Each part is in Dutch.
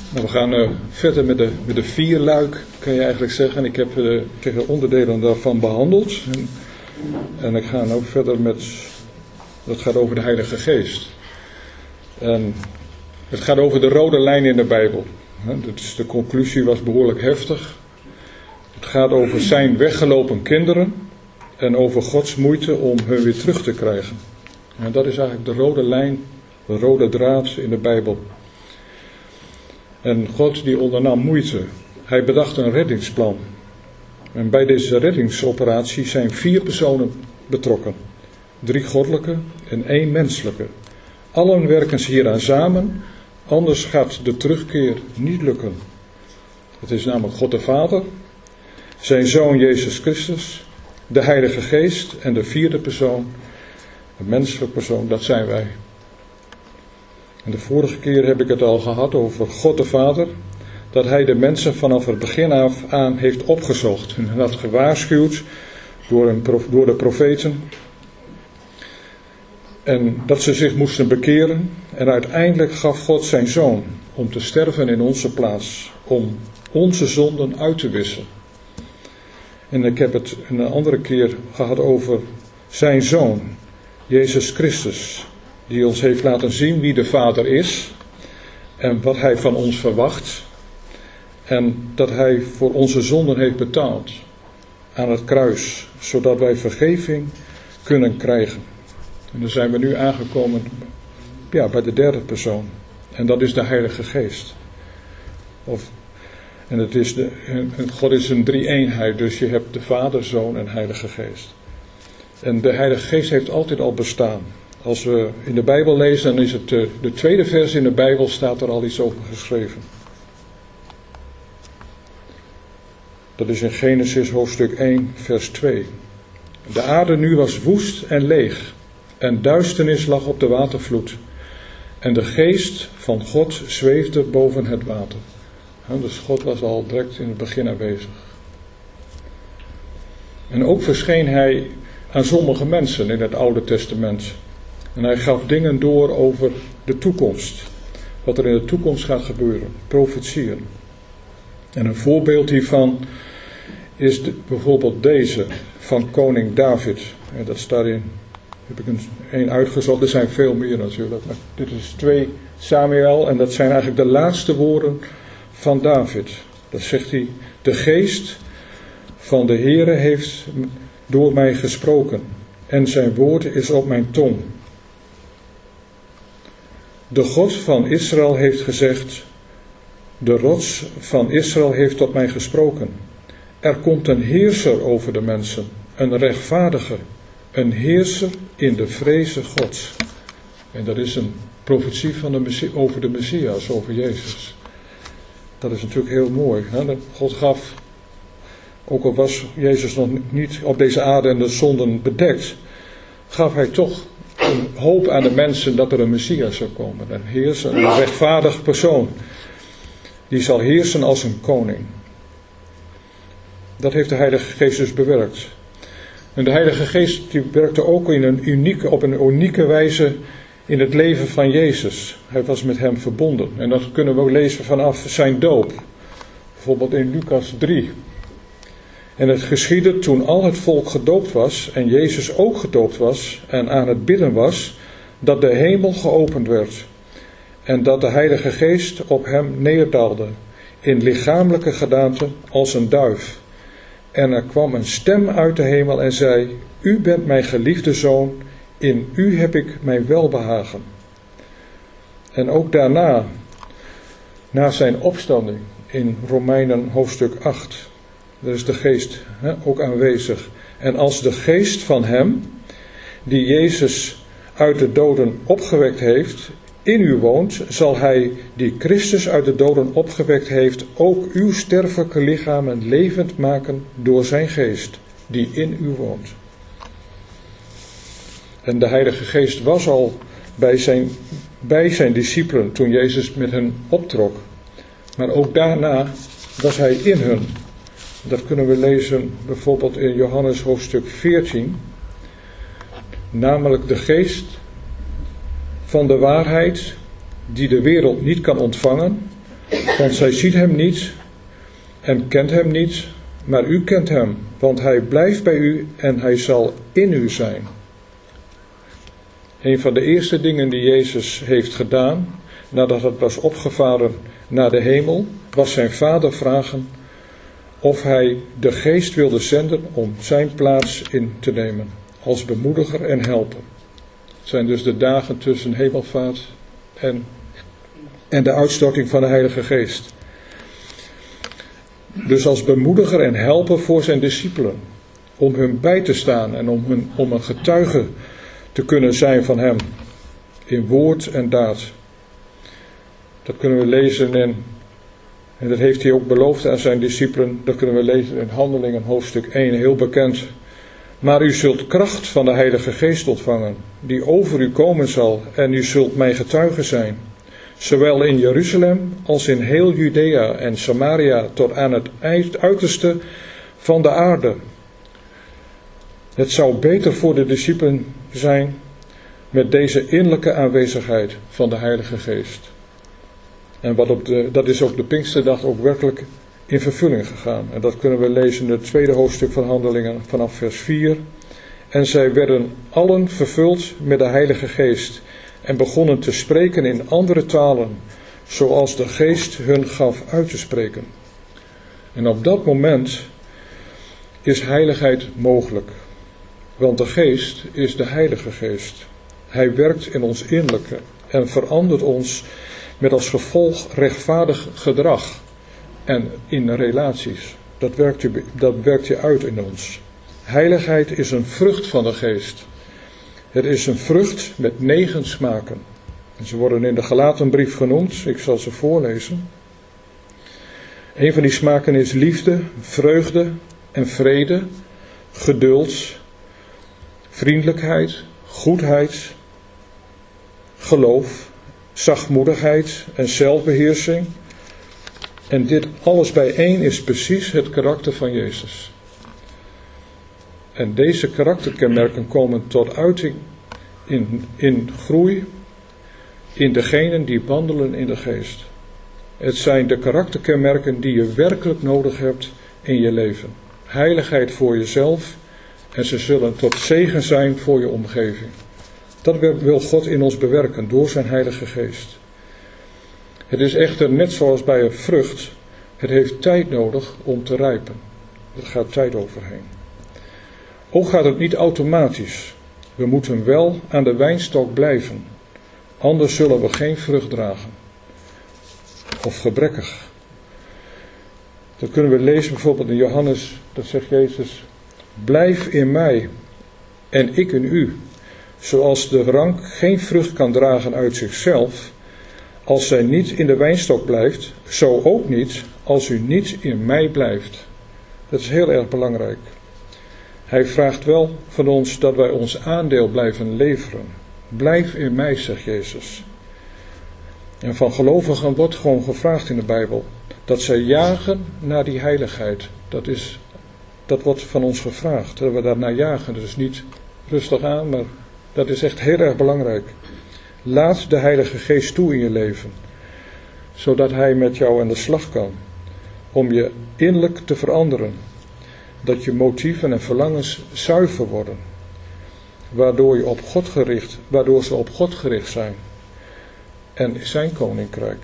Nou, we gaan verder met de vierluik, kan je eigenlijk zeggen. Ik heb de onderdelen daarvan behandeld. En ik ga nu verder dat gaat over de Heilige Geest. En het gaat over de rode lijn in de Bijbel. Dus de conclusie was behoorlijk heftig. Het gaat over zijn weggelopen kinderen en over Gods moeite om hun weer terug te krijgen. En dat is eigenlijk de rode lijn, de rode draad in de Bijbel. En God die ondernam moeite. Hij bedacht een reddingsplan. En bij deze reddingsoperatie zijn 4 personen betrokken. 3 goddelijke en 1 menselijke. Allen werken ze hieraan samen, anders gaat de terugkeer niet lukken. Het is namelijk God de Vader, zijn Zoon Jezus Christus, de Heilige Geest en de 4e persoon, de menselijke persoon, dat zijn wij. En de vorige keer heb ik het al gehad over God de Vader, dat hij de mensen vanaf het begin af aan heeft opgezocht en had gewaarschuwd door de profeten. En dat ze zich moesten bekeren. En uiteindelijk gaf God zijn Zoon om te sterven in onze plaats. Om onze zonden uit te wissen. En ik heb het een andere keer gehad over zijn Zoon, Jezus Christus. Die ons heeft laten zien wie de Vader is. En wat hij van ons verwacht. En dat hij voor onze zonden heeft betaald. Aan het kruis. Zodat wij vergeving kunnen krijgen. En dan zijn we nu aangekomen bij de 3e persoon. En dat is de Heilige Geest. God is een drie-eenheid. Dus je hebt de Vader, Zoon en Heilige Geest. En de Heilige Geest heeft altijd al bestaan. Als we in de Bijbel lezen, dan is het de 2e vers in de Bijbel, staat er al iets over geschreven. Dat is in Genesis hoofdstuk 1 vers 2. De aarde nu was woest en leeg. En duisternis lag op de watervloed. En de geest van God zweefde boven het water. Dus God was al direct in het begin aanwezig. En ook verscheen hij aan sommige mensen in het Oude Testament. En hij gaf dingen door over de toekomst. Wat er in de toekomst gaat gebeuren. Profetieën. En een voorbeeld hiervan is bijvoorbeeld deze van koning David. En dat staat in... Heb ik een uitgezocht, er zijn veel meer natuurlijk. Maar dit is 2 Samuel en dat zijn eigenlijk de laatste woorden van David. Dat zegt hij, de geest van de Heere heeft door mij gesproken en zijn woord is op mijn tong. De God van Israël heeft gezegd, de rots van Israël heeft tot mij gesproken. Er komt een heerser over de mensen, een rechtvaardige. Een heerser in de vreze Gods. En dat is een profetie van over de Messias, over Jezus. Dat is natuurlijk heel mooi. Hè? God gaf, ook al was Jezus nog niet op deze aarde en de zonden bedekt, gaf hij toch een hoop aan de mensen dat er een Messias zou komen. Een heerser, een rechtvaardig persoon. Die zal heersen als een koning. Dat heeft de Heilige Geest dus bewerkt. En de Heilige Geest die werkte ook op een unieke wijze in het leven van Jezus. Hij was met hem verbonden. En dat kunnen we ook lezen vanaf zijn doop. Bijvoorbeeld in Lucas 3. En het geschiedde toen al het volk gedoopt was en Jezus ook gedoopt was en aan het bidden was, dat de hemel geopend werd. En dat de Heilige Geest op hem neerdaalde in lichamelijke gedaante als een duif. En er kwam een stem uit de hemel en zei, u bent mijn geliefde zoon, in u heb ik mijn welbehagen. En ook daarna, na zijn opstanding in Romeinen hoofdstuk 8, daar is de geest ook aanwezig. En als de geest van hem, die Jezus uit de doden opgewekt heeft, in u woont, zal hij, die Christus uit de doden opgewekt heeft, ook uw sterfelijke lichamen levend maken door zijn geest, die in u woont. En de Heilige Geest was al bij zijn discipelen toen Jezus met hen optrok. Maar ook daarna was hij in hen. Dat kunnen we lezen bijvoorbeeld in Johannes hoofdstuk 14. Namelijk de geest van de waarheid die de wereld niet kan ontvangen, Want zij ziet hem niet en kent hem niet, maar u kent hem, want hij blijft bij u en hij zal in u zijn. Een van de eerste dingen die Jezus heeft gedaan, nadat het was opgevaren naar de hemel, was zijn Vader vragen of hij de Geest wilde zenden om zijn plaats in te nemen, als bemoediger en helper. Het zijn dus de dagen tussen hemelvaart en de uitstorting van de Heilige Geest. Dus als bemoediger en helper voor zijn discipelen, om hun bij te staan en om een getuige te kunnen zijn van hem, in woord en daad. Dat kunnen we lezen en dat heeft hij ook beloofd aan zijn discipelen. Dat kunnen we lezen in Handelingen hoofdstuk 1, heel bekend. Maar u zult kracht van de Heilige Geest ontvangen, die over u komen zal, en u zult mijn getuige zijn. Zowel in Jeruzalem als in heel Judea en Samaria tot aan het uiterste van de aarde. Het zou beter voor de discipelen zijn met deze innerlijke aanwezigheid van de Heilige Geest. En dat is op de Pinksterdag ook werkelijk in vervulling gegaan. En dat kunnen we lezen in het tweede hoofdstuk van Handelingen vanaf vers 4. En zij werden allen vervuld met de Heilige Geest en begonnen te spreken in andere talen, zoals de Geest hun gaf uit te spreken. En op dat moment is heiligheid mogelijk. Want de Geest is de Heilige Geest. Hij werkt in ons innerlijke en verandert ons met als gevolg rechtvaardig gedrag en in relaties. Dat werkt hij uit in ons. Heiligheid is een vrucht van de Geest. Het is een vrucht met 9 smaken. En ze worden in de Galatenbrief genoemd. Ik zal ze voorlezen. Een van die smaken is liefde, vreugde en vrede, geduld, vriendelijkheid, goedheid, geloof, zachtmoedigheid en zelfbeheersing. En dit alles bijeen is precies het karakter van Jezus. En deze karakterkenmerken komen tot uiting in groei in degenen die wandelen in de Geest. Het zijn de karakterkenmerken die je werkelijk nodig hebt in je leven. Heiligheid voor jezelf en ze zullen tot zegen zijn voor je omgeving. Dat wil God in ons bewerken door zijn Heilige Geest. Het is echter net zoals bij een vrucht. Het heeft tijd nodig om te rijpen. Er gaat tijd overheen. Ook gaat het niet automatisch. We moeten wel aan de wijnstok blijven. Anders zullen we geen vrucht dragen. Of gebrekkig. Dat kunnen we lezen bijvoorbeeld in Johannes. Dat zegt Jezus. Blijf in mij en ik in u. Zoals de rank geen vrucht kan dragen uit zichzelf, als zij niet in de wijnstok blijft, zo ook niet als u niet in mij blijft. Dat is heel erg belangrijk. Hij vraagt wel van ons dat wij ons aandeel blijven leveren. Blijf in mij, zegt Jezus. En van gelovigen wordt gewoon gevraagd in de Bijbel dat zij jagen naar die heiligheid. Dat wordt van ons gevraagd, dat we daar naar jagen. Dat is niet rustig aan, maar dat is echt heel erg belangrijk. Laat de Heilige Geest toe in je leven, zodat hij met jou aan de slag kan, om je innerlijk te veranderen. Dat je motieven en verlangens zuiver worden, waardoor ze op God gericht zijn en zijn koninkrijk.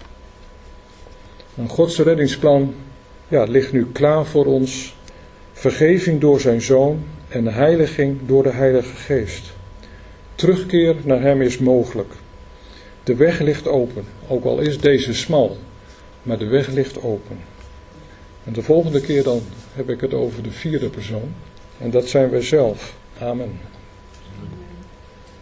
En Gods reddingsplan ligt nu klaar voor ons. Vergeving door zijn Zoon en heiliging door de Heilige Geest. Terugkeer naar hem is mogelijk. De weg ligt open, ook al is deze smal, maar de weg ligt open. En de volgende keer dan heb ik het over de 4e persoon. En dat zijn wij zelf. Amen.